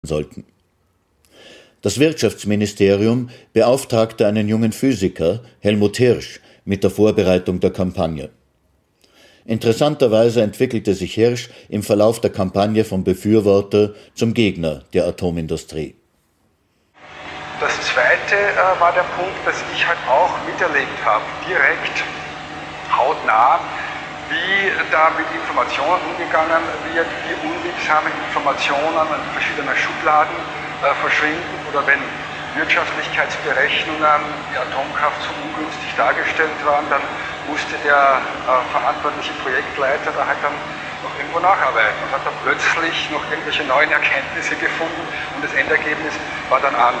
sollten. Das Wirtschaftsministerium beauftragte einen jungen Physiker, Helmut Hirsch, mit der Vorbereitung der Kampagne. Interessanterweise entwickelte sich Hirsch im Verlauf der Kampagne vom Befürworter zum Gegner der Atomindustrie. Das zweite war der Punkt, dass ich halt auch miterlebt habe, direkt, hautnah, wie da mit Informationen umgegangen wird, wie unliebsame Informationen in verschiedenen Schubladen verschwinden oder wenn Wirtschaftlichkeitsberechnungen die Atomkraft so ungünstig dargestellt waren, dann musste der verantwortliche Projektleiter da halt dann noch irgendwo nacharbeiten und hat dann plötzlich noch irgendwelche neuen Erkenntnisse gefunden und das Endergebnis war dann anders.